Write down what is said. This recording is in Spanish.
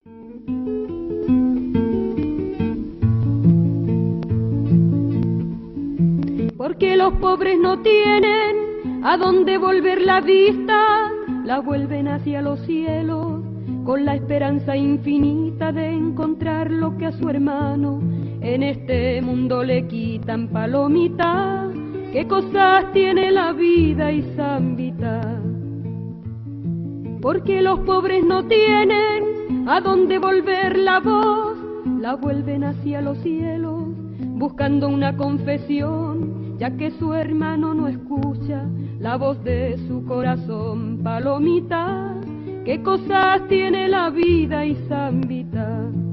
Porque los pobres no tienen a dónde volver la vista, la vuelven hacia los cielos con la esperanza infinita de encontrar lo que a su hermano en este mundo le quitan. Palomita, qué cosas tiene la vida y zambita. Porque los pobres no tienen a dónde volver la voz, la vuelven hacia los cielos buscando una confesión, ya que su hermano no escucha la voz de su corazón. Palomita, qué cosas tiene la vida y zambita.